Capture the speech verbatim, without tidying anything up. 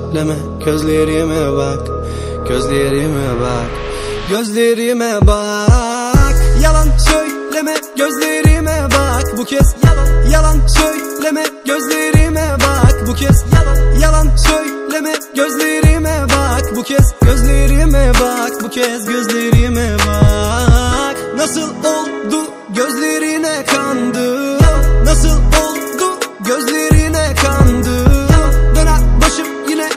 söyleme, gözlerime bak, gözlerime bak, gözlerime bak. Yalan söyleme, gözlerime bak. Bu kez yalan, yalan söyleme, gözlerime bak. Bu kez yalan, yalan söyleme, gözlerime bak. Bu kez gözlerime bak, bu kez gözlerime bak.